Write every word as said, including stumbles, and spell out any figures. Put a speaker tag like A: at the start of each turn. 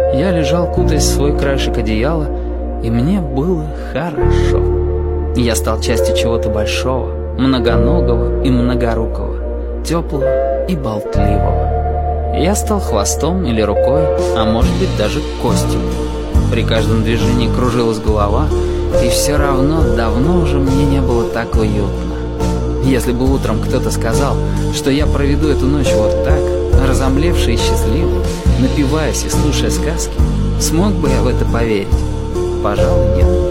A: Я лежал, кутаясь в свой краешек одеяла, и мне было хорошо. Я стал частью чего-то большого, многоногого и многорукого, теплого и болтливого. Я стал хвостом или рукой, а может быть даже костью. При каждом движении кружилась голова, и все равно давно уже мне не было так уютно. Если бы утром кто-то сказал, что я проведу эту ночь вот так, разомлевший и счастливый, напиваясь и слушая сказки, смог бы я в это поверить? Пожалуй, нет.